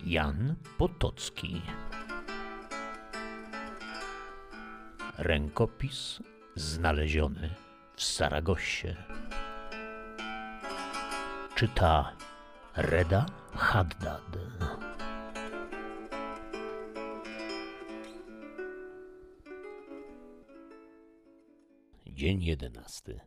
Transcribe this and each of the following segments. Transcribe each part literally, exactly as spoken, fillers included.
Jan Potocki. Rękopis znaleziony w Saragossie. Czyta Reda Haddad. Dzień jedenasty.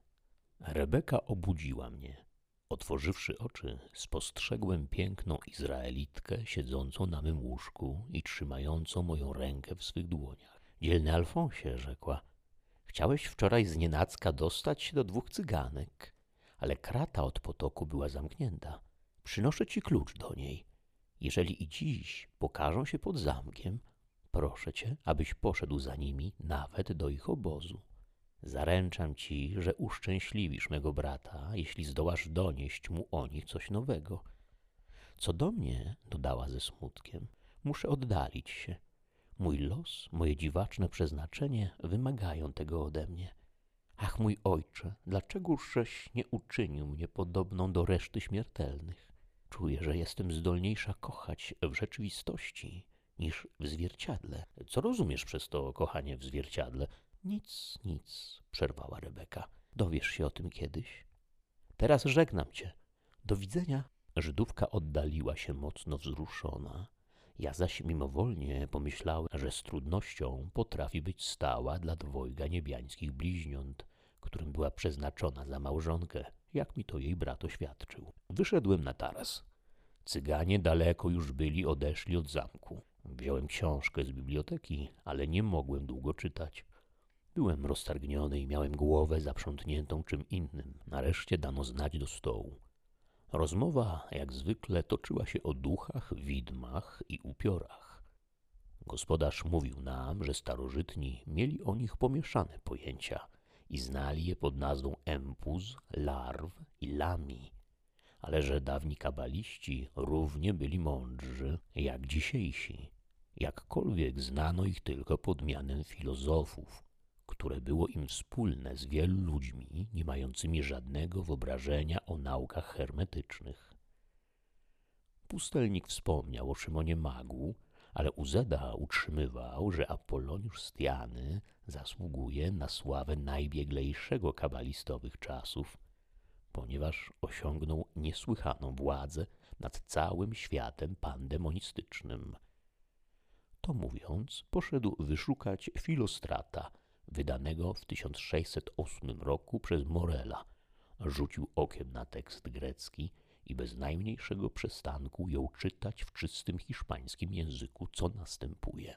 Rebeka obudziła mnie. Otworzywszy oczy, spostrzegłem piękną Izraelitkę siedzącą na mym łóżku i trzymającą moją rękę w swych dłoniach. Dzielny Alfonsie, rzekła, chciałeś wczoraj znienacka dostać się do dwóch cyganek, ale krata od potoku była zamknięta. Przynoszę ci klucz do niej. Jeżeli i dziś pokażą się pod zamkiem, proszę cię, abyś poszedł za nimi nawet do ich obozu. Zaręczam ci, że uszczęśliwisz mego brata, jeśli zdołasz donieść mu o nich coś nowego. Co do mnie, dodała ze smutkiem, muszę oddalić się. Mój los, moje dziwaczne przeznaczenie wymagają tego ode mnie. Ach, mój ojcze, dlaczegożeś nie uczynił mnie podobną do reszty śmiertelnych? Czuję, że jestem zdolniejsza kochać w rzeczywistości niż w zwierciadle. Co rozumiesz przez to kochanie w zwierciadle? Nic, nic, przerwała Rebeka. Dowiesz się o tym kiedyś. Teraz żegnam cię. Do widzenia. Żydówka oddaliła się mocno wzruszona. Ja zaś mimowolnie pomyślałem, że z trudnością potrafi być stała dla dwojga niebiańskich bliźniąt, którym była przeznaczona za małżonkę, jak mi to jej brat oświadczył. Wyszedłem na taras. Cyganie daleko już byli odeszli od zamku. Wziąłem książkę z biblioteki, ale nie mogłem długo czytać. Byłem roztargniony i miałem głowę zaprzątniętą czym innym. Nareszcie dano znać do stołu. Rozmowa, jak zwykle, toczyła się o duchach, widmach i upiorach. Gospodarz mówił nam, że starożytni mieli o nich pomieszane pojęcia i znali je pod nazwą empuz, larw i lami, ale że dawni kabaliści równie byli mądrzy jak dzisiejsi. Jakkolwiek znano ich tylko pod mianem filozofów, które było im wspólne z wielu ludźmi nie mającymi żadnego wyobrażenia o naukach hermetycznych. Pustelnik wspomniał o Szymonie Magu, ale Uzeda utrzymywał, że Apolloniusz z Tiany zasługuje na sławę najbieglejszego kabalistowych czasów, ponieważ osiągnął niesłychaną władzę nad całym światem pandemonistycznym. To mówiąc, poszedł wyszukać Filostrata, wydanego w tysiąc sześćset ósmym roku przez Morela. Rzucił okiem na tekst grecki i bez najmniejszego przestanku jął czytać w czystym hiszpańskim języku, co następuje.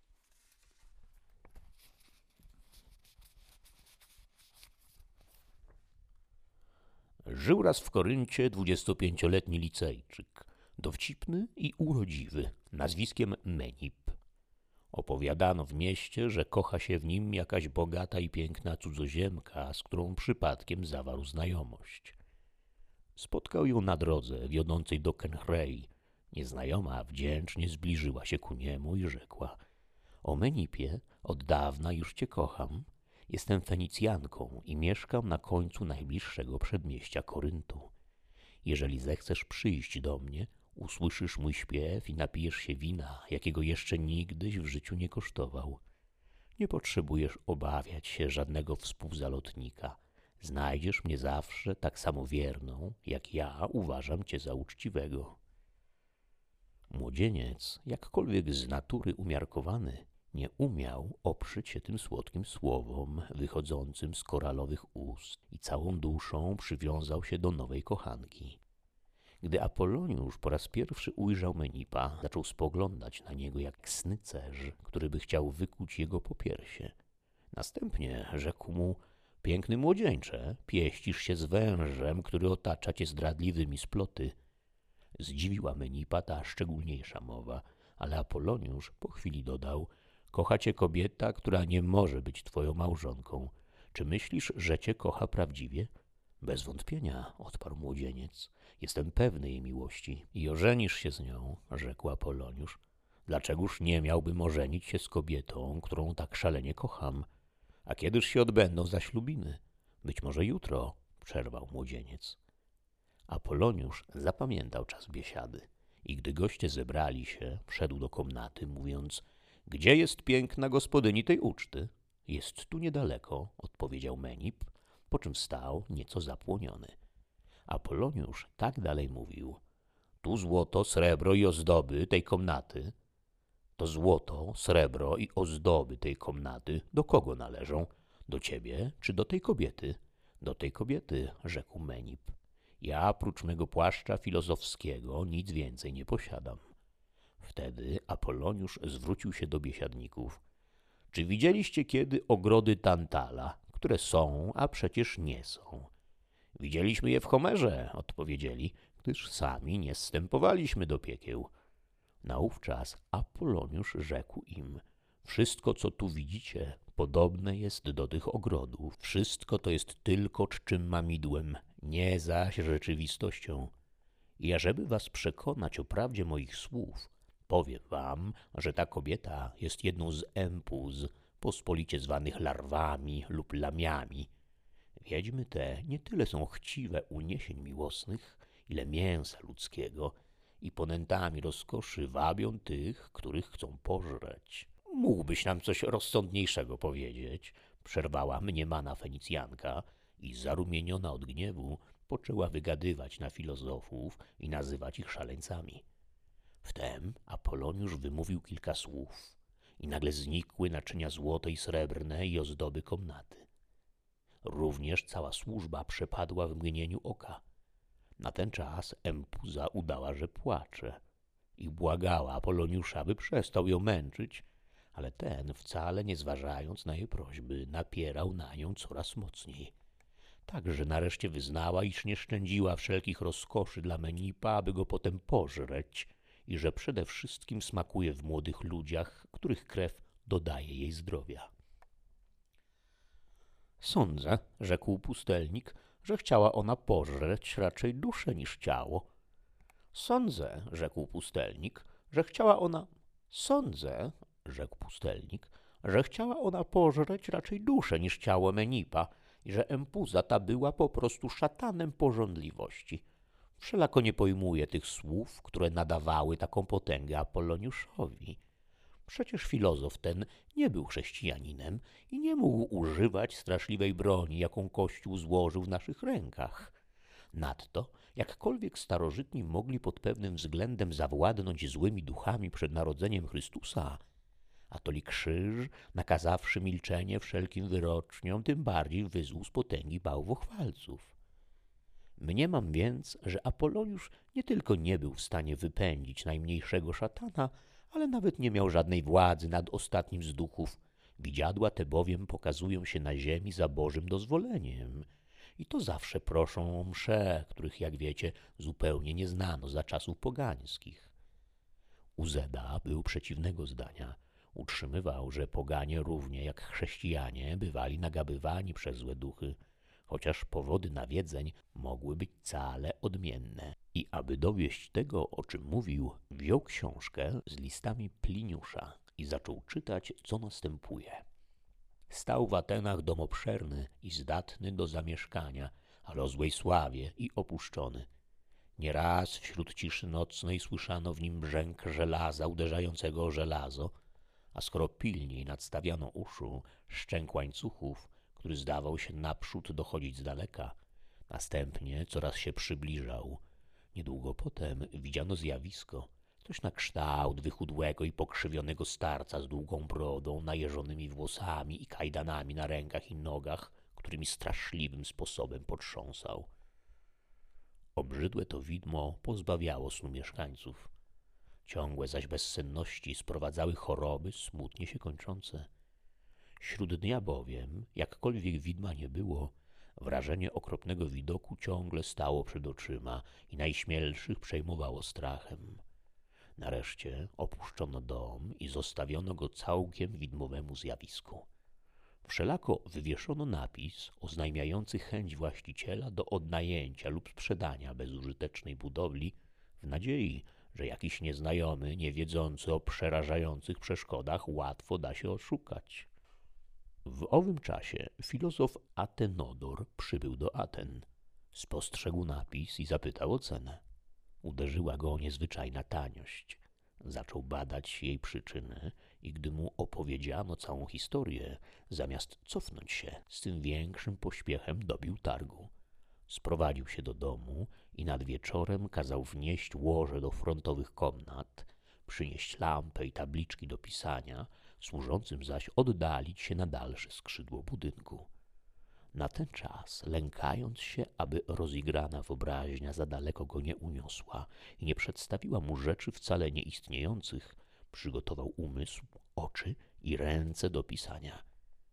Żył raz w Koryncie dwudziestopięcioletni licejczyk, dowcipny i urodziwy, nazwiskiem Menip. Opowiadano w mieście, że kocha się w nim jakaś bogata i piękna cudzoziemka, z którą przypadkiem zawarł znajomość. Spotkał ją na drodze wiodącej do Kenhrei. Nieznajoma wdzięcznie zbliżyła się ku niemu i rzekła: o Menipie, od dawna już cię kocham. Jestem Fenicjanką i mieszkam na końcu najbliższego przedmieścia Koryntu. Jeżeli zechcesz przyjść do mnie, usłyszysz mój śpiew i napijesz się wina, jakiego jeszcze nigdyś w życiu nie kosztował. Nie potrzebujesz obawiać się żadnego współzalotnika. Znajdziesz mnie zawsze tak samo wierną, jak ja uważam cię za uczciwego. Młodzieniec, jakkolwiek z natury umiarkowany, nie umiał oprzeć się tym słodkim słowom wychodzącym z koralowych ust i całą duszą przywiązał się do nowej kochanki. Gdy Apolloniusz po raz pierwszy ujrzał Menipa, zaczął spoglądać na niego jak snycerz, który by chciał wykuć jego popiersie. Następnie rzekł mu: piękny młodzieńcze, pieścisz się z wężem, który otacza cię zdradliwymi sploty. Zdziwiła Menipa ta szczególniejsza mowa, ale Apolloniusz po chwili dodał: kocha cię kobieta, która nie może być twoją małżonką. Czy myślisz, że cię kocha prawdziwie? Bez wątpienia, odparł młodzieniec. Jestem pewny jej miłości i ożenisz się z nią, rzekł Apolloniusz. Dlaczegoż nie miałbym ożenić się z kobietą, którą tak szalenie kocham? A kiedyż się odbędą zaślubiny? Być może jutro, przerwał młodzieniec. Apolloniusz zapamiętał czas biesiady I gdy goście zebrali się, wszedł do komnaty, mówiąc: „Gdzie jest piękna gospodyni tej uczty?” „Jest tu niedaleko”, odpowiedział Menip, po czym wstał nieco zapłoniony. Apoloniusz tak dalej mówił: „Tu złoto, srebro i ozdoby tej komnaty. To złoto, srebro i ozdoby tej komnaty do kogo należą? Do ciebie czy do tej kobiety?” „Do tej kobiety”, rzekł Menip. „Ja, prócz mego płaszcza filozofskiego, nic więcej nie posiadam”. Wtedy Apoloniusz zwrócił się do biesiadników: „Czy widzieliście kiedy ogrody Tantala, które są, a przecież nie są?” „Widzieliśmy je w Homerze”, odpowiedzieli, „gdyż sami nie zstępowaliśmy do piekieł”. Naówczas Apoloniusz rzekł im: „Wszystko, co tu widzicie, podobne jest do tych ogrodów. Wszystko to jest tylko czczym mamidłem, nie zaś rzeczywistością. I ażeby was przekonać o prawdzie moich słów, powiem wam, że ta kobieta jest jedną z empuz, pospolicie zwanych larwami lub lamiami. Wiedźmy te nie tyle są chciwe uniesień miłosnych, ile mięsa ludzkiego i ponętami rozkoszy wabią tych, których chcą pożreć”. „Mógłbyś nam coś rozsądniejszego powiedzieć”, przerwała mniemana Fenicjanka i zarumieniona od gniewu poczęła wygadywać na filozofów i nazywać ich szaleńcami. Wtem Apoloniusz wymówił kilka słów i nagle znikły naczynia złote i srebrne i ozdoby komnaty. Również cała służba przepadła w mgnieniu oka. Na ten czas empuza udała, że płacze i błagała Apoloniusza, by przestał ją męczyć, ale ten, wcale nie zważając na jej prośby, napierał na nią coraz mocniej. Tak, że nareszcie wyznała, iż nie szczędziła wszelkich rozkoszy dla Menipa, aby go potem pożreć i że przede wszystkim smakuje w młodych ludziach, których krew dodaje jej zdrowia. „Sądzę”, rzekł pustelnik, „że chciała ona pożreć raczej duszę niż ciało”. „Sądzę”, rzekł pustelnik, „że chciała ona... Sądzę”, rzekł pustelnik, „że chciała ona pożreć raczej duszę niż ciało Menipa i że empuza ta była po prostu szatanem pożądliwości. Wszelako nie pojmuję tych słów, które nadawały taką potęgę Apoloniuszowi. Przecież filozof ten nie był chrześcijaninem i nie mógł używać straszliwej broni, jaką Kościół złożył w naszych rękach. Nadto, jakkolwiek starożytni mogli pod pewnym względem zawładnąć złymi duchami przed narodzeniem Chrystusa, atoli krzyż, nakazawszy milczenie wszelkim wyroczniom, tym bardziej wyzł z potęgi bałwochwalców. Mniemam więc, że Apoloniusz nie tylko nie był w stanie wypędzić najmniejszego szatana, ale nawet nie miał żadnej władzy nad ostatnim z duchów. Widziadła te bowiem pokazują się na ziemi za Bożym dozwoleniem. I to zawsze proszą o msze, których, jak wiecie, zupełnie nie znano za czasów pogańskich. Uzeda był przeciwnego zdania. Utrzymywał, że poganie równie jak chrześcijanie bywali nagabywani przez złe duchy, chociaż powody nawiedzeń mogły być wcale odmienne. I aby dowieść tego, o czym mówił, wziął książkę z listami Pliniusza i zaczął czytać, co następuje. Stał w Atenach dom obszerny i zdatny do zamieszkania, ale o złej sławie i opuszczony. Nieraz wśród ciszy nocnej słyszano w nim brzęk żelaza uderzającego o żelazo, a skoro pilniej nadstawiano uszu, szczęk łańcuchów, który zdawał się naprzód dochodzić z daleka, następnie coraz się przybliżał. Niedługo potem widziano zjawisko, coś na kształt wychudłego i pokrzywionego starca z długą brodą, najeżonymi włosami i kajdanami na rękach i nogach, którymi straszliwym sposobem potrząsał. Obrzydłe to widmo pozbawiało snu mieszkańców. Ciągłe zaś bezsenności sprowadzały choroby smutnie się kończące. Śród dnia bowiem, jakkolwiek widma nie było, wrażenie okropnego widoku ciągle stało przed oczyma i najśmielszych przejmowało strachem. Nareszcie opuszczono dom i zostawiono go całkiem widmowemu zjawisku. Wszelako wywieszono napis oznajmiający chęć właściciela do odnajęcia lub sprzedania bezużytecznej budowli w nadziei, że jakiś nieznajomy, nie wiedzący o przerażających przeszkodach, łatwo da się oszukać. W owym czasie filozof Atenodor przybył do Aten. Spostrzegł napis i zapytał o cenę. Uderzyła go niezwyczajna taniość. Zaczął badać jej przyczyny i gdy mu opowiedziano całą historię, zamiast cofnąć się, z tym większym pośpiechem dobił targu. Sprowadził się do domu i nad wieczorem kazał wnieść łoże do frontowych komnat, przynieść lampę i tabliczki do pisania, służącym zaś oddalić się na dalsze skrzydło budynku. Na ten czas, lękając się, aby rozigrana wyobraźnia za daleko go nie uniosła i nie przedstawiła mu rzeczy wcale nieistniejących, przygotował umysł, oczy i ręce do pisania.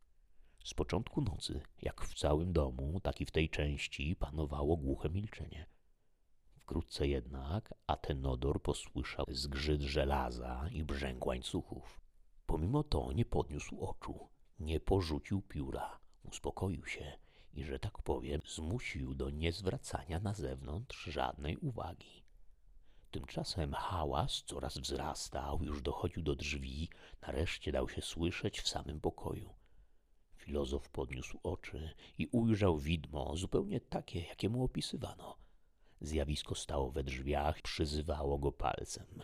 Z początku nocy, jak w całym domu, tak i w tej części, panowało głuche milczenie. Wkrótce jednak Atenodor posłyszał zgrzyt żelaza i brzęk łańcuchów. Pomimo to nie podniósł oczu, nie porzucił pióra, uspokoił się i, że tak powiem, zmusił do niezwracania na zewnątrz żadnej uwagi. Tymczasem hałas coraz wzrastał, już dochodził do drzwi, nareszcie dał się słyszeć w samym pokoju. Filozof podniósł oczy i ujrzał widmo zupełnie takie, jakie mu opisywano. Zjawisko stało we drzwiach, przyzywało go palcem.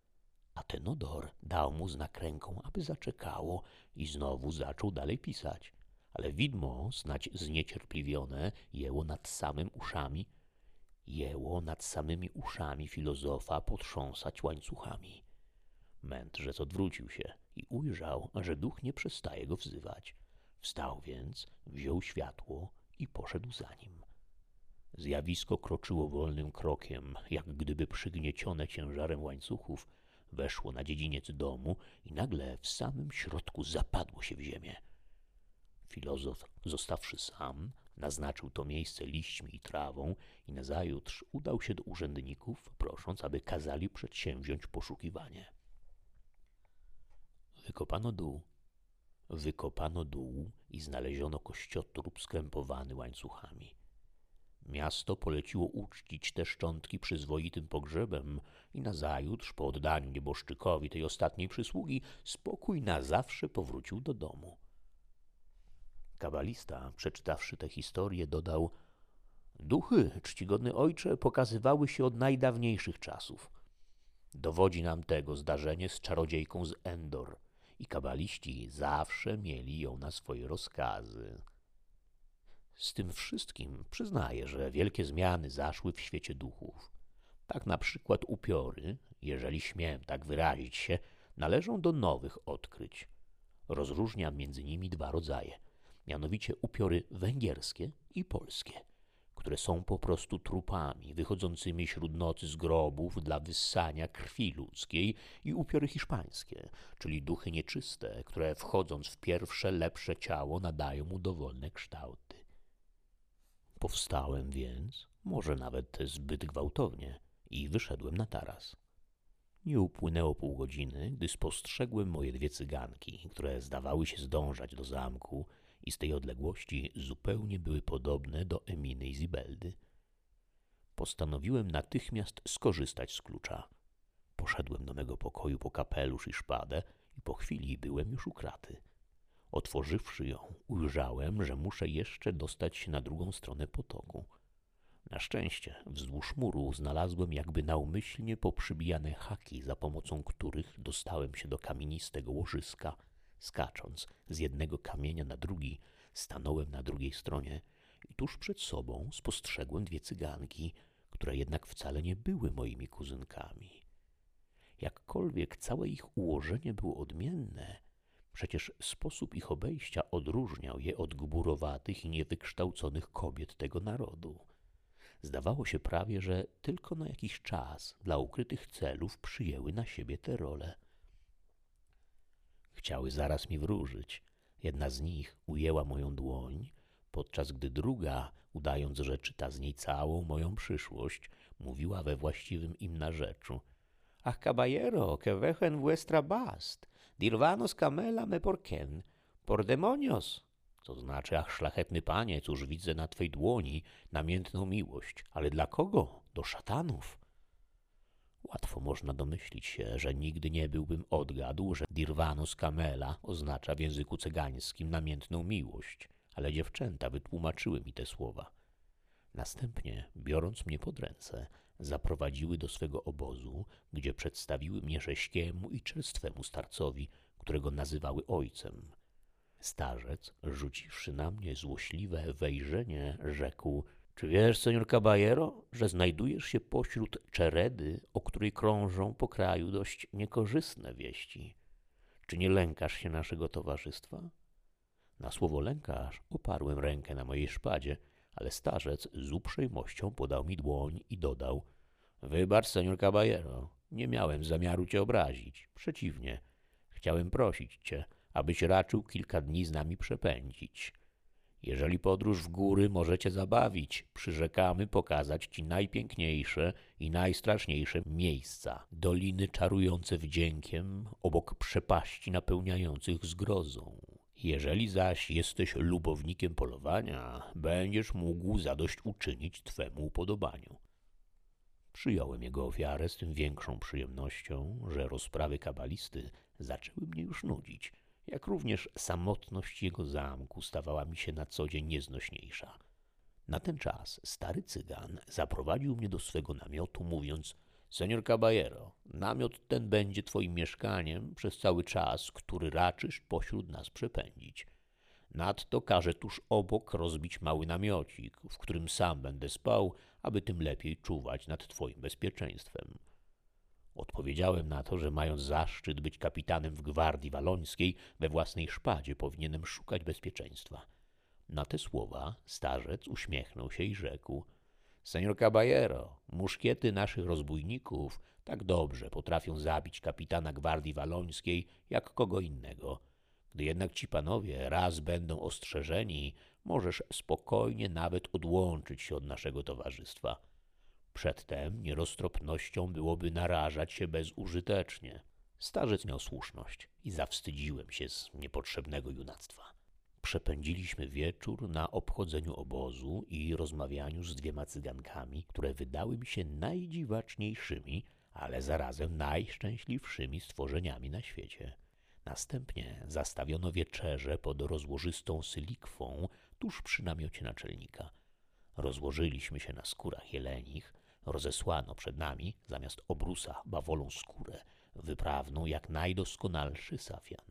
Atenodor dał mu znak ręką, aby zaczekało i znowu zaczął dalej pisać. Ale widmo, snać zniecierpliwione, jęło nad samym uszami, jęło nad samymi uszami filozofa potrząsać łańcuchami. Mędrzec odwrócił się i ujrzał, że duch nie przestaje go wzywać. Wstał więc, wziął światło i poszedł za nim. Zjawisko kroczyło wolnym krokiem, jak gdyby przygniecione ciężarem łańcuchów, weszło na dziedziniec domu i nagle w samym środku zapadło się w ziemię. Filozof, zostawszy sam, naznaczył to miejsce liśćmi i trawą i nazajutrz udał się do urzędników, prosząc, aby kazali przedsięwziąć poszukiwanie. Wykopano dół. Wykopano dół i znaleziono kościotrup skrępowany łańcuchami. Miasto poleciło uczcić te szczątki przyzwoitym pogrzebem i nazajutrz, po oddaniu nieboszczykowi tej ostatniej przysługi, spokój na zawsze powrócił do domu. Kabalista, przeczytawszy tę historię, dodał: duchy, czcigodny ojcze, pokazywały się od najdawniejszych czasów. Dowodzi nam tego zdarzenie z czarodziejką z Endor i kabaliści zawsze mieli ją na swoje rozkazy. Z tym wszystkim przyznaję, że wielkie zmiany zaszły w świecie duchów. Tak na przykład upiory, jeżeli śmiem tak wyrazić się, należą do nowych odkryć. Rozróżniam między nimi dwa rodzaje, mianowicie upiory węgierskie i polskie, które są po prostu trupami wychodzącymi śród nocy z grobów dla wyssania krwi ludzkiej, i upiory hiszpańskie, czyli duchy nieczyste, które wchodząc w pierwsze, lepsze ciało nadają mu dowolne kształty. Powstałem więc, może nawet zbyt gwałtownie, i wyszedłem na taras. Nie upłynęło pół godziny, gdy spostrzegłem moje dwie cyganki, które zdawały się zdążać do zamku i z tej odległości zupełnie były podobne do Eminy i Zibeldy. Postanowiłem natychmiast skorzystać z klucza. Poszedłem do mego pokoju po kapelusz i szpadę i po chwili byłem już u kraty. Otworzywszy ją, ujrzałem, że muszę jeszcze dostać się na drugą stronę potoku. Na szczęście wzdłuż muru znalazłem jakby naumyślnie poprzybijane haki, za pomocą których dostałem się do kamienistego łożyska. Skacząc z jednego kamienia na drugi, stanąłem na drugiej stronie i tuż przed sobą spostrzegłem dwie cyganki, które jednak wcale nie były moimi kuzynkami. Jakkolwiek całe ich ułożenie było odmienne, przecież sposób ich obejścia odróżniał je od gburowatych i niewykształconych kobiet tego narodu. Zdawało się prawie, że tylko na jakiś czas dla ukrytych celów przyjęły na siebie tę rolę. Chciały zaraz mi wróżyć. Jedna z nich ujęła moją dłoń, podczas gdy druga, udając, że czyta z niej całą moją przyszłość, mówiła we właściwym im narzeczu: Ach, caballero, que vejen vuestra bast, dirvanos camela me porquen, por demonios. To znaczy: ach, szlachetny panie, cóż widzę na twej dłoni namiętną miłość, ale dla kogo? Do szatanów. Łatwo można domyślić się, że nigdy nie byłbym odgadł, że dirvanos camela oznacza w języku cygańskim namiętną miłość, ale dziewczęta wytłumaczyły mi te słowa. Następnie, biorąc mnie pod ręce, zaprowadziły do swego obozu, gdzie przedstawiły mnie rześkiemu i czerstwemu starcowi, którego nazywały ojcem. Starzec, rzuciwszy na mnie złośliwe wejrzenie, rzekł: czy wiesz, senior Caballero, że znajdujesz się pośród czeredy, o której krążą po kraju dość niekorzystne wieści? Czy nie lękasz się naszego towarzystwa? Na słowo lękasz oparłem rękę na mojej szpadzie, ale starzec z uprzejmością podał mi dłoń i dodał: wybacz, senior Caballero, nie miałem zamiaru cię obrazić. Przeciwnie, chciałem prosić cię, abyś raczył kilka dni z nami przepędzić. Jeżeli podróż w góry może cię zabawić, przyrzekamy pokazać ci najpiękniejsze i najstraszniejsze miejsca, doliny czarujące wdziękiem, obok przepaści napełniających zgrozą. Jeżeli zaś jesteś lubownikiem polowania, będziesz mógł zadośćuczynić twemu upodobaniu. Przyjąłem jego ofiarę z tym większą przyjemnością, że rozprawy kabalisty zaczęły mnie już nudzić, jak również samotność jego zamku stawała mi się na co dzień nieznośniejsza. Na ten czas stary cygan zaprowadził mnie do swego namiotu, mówiąc: senior Caballero, namiot ten będzie twoim mieszkaniem przez cały czas, który raczysz pośród nas przepędzić. Nadto każę tuż obok rozbić mały namiocik, w którym sam będę spał, aby tym lepiej czuwać nad twoim bezpieczeństwem. Odpowiedziałem na to, że mając zaszczyt być kapitanem w gwardii walońskiej, we własnej szpadzie powinienem szukać bezpieczeństwa. Na te słowa starzec uśmiechnął się i rzekł: senior Caballero, muszkiety naszych rozbójników tak dobrze potrafią zabić kapitana gwardii walońskiej jak kogo innego. Gdy jednak ci panowie raz będą ostrzeżeni, możesz spokojnie nawet odłączyć się od naszego towarzystwa. Przedtem nieroztropnością byłoby narażać się bezużytecznie. Starzec miał słuszność i zawstydziłem się z niepotrzebnego junactwa. Przepędziliśmy wieczór na obchodzeniu obozu i rozmawianiu z dwiema cygankami, które wydały mi się najdziwaczniejszymi, ale zarazem najszczęśliwszymi stworzeniami na świecie. Następnie zastawiono wieczerze pod rozłożystą sylikwą tuż przy namiocie naczelnika. Rozłożyliśmy się na skórach jelenich, rozesłano przed nami zamiast obrusa bawolą skórę, wyprawną jak najdoskonalszy safian.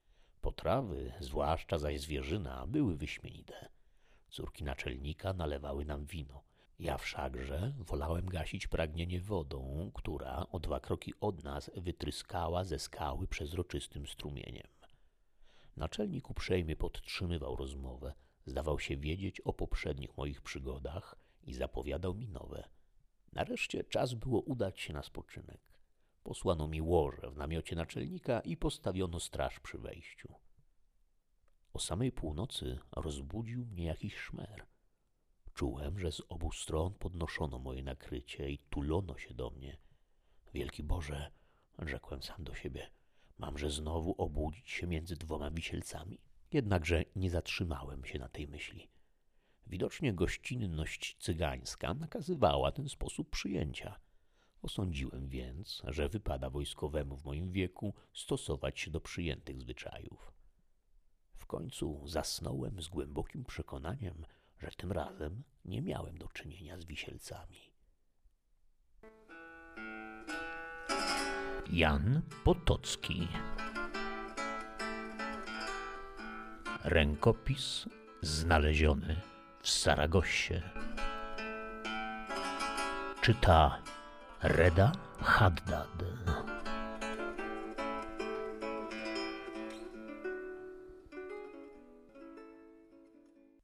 Potrawy, zwłaszcza zaś zwierzyna, były wyśmienite. Córki naczelnika nalewały nam wino. Ja wszakże wolałem gasić pragnienie wodą, która o dwa kroki od nas wytryskała ze skały przezroczystym strumieniem. Naczelnik uprzejmie podtrzymywał rozmowę, zdawał się wiedzieć o poprzednich moich przygodach i zapowiadał mi nowe. Nareszcie czas było udać się na spoczynek. Posłano mi łoże w namiocie naczelnika i postawiono straż przy wejściu. O samej północy rozbudził mnie jakiś szmer. Czułem, że z obu stron podnoszono moje nakrycie i tulono się do mnie. Wielki Boże, rzekłem sam do siebie, mamże znowu obudzić się między dwoma wisielcami? Jednakże nie zatrzymałem się na tej myśli. Widocznie gościnność cygańska nakazywała ten sposób przyjęcia. Osądziłem więc, że wypada wojskowemu w moim wieku stosować się do przyjętych zwyczajów. W końcu zasnąłem z głębokim przekonaniem, że tym razem nie miałem do czynienia z wisielcami. Jan Potocki. Rękopis znaleziony w Saragossie. Czyta Reda Haddad.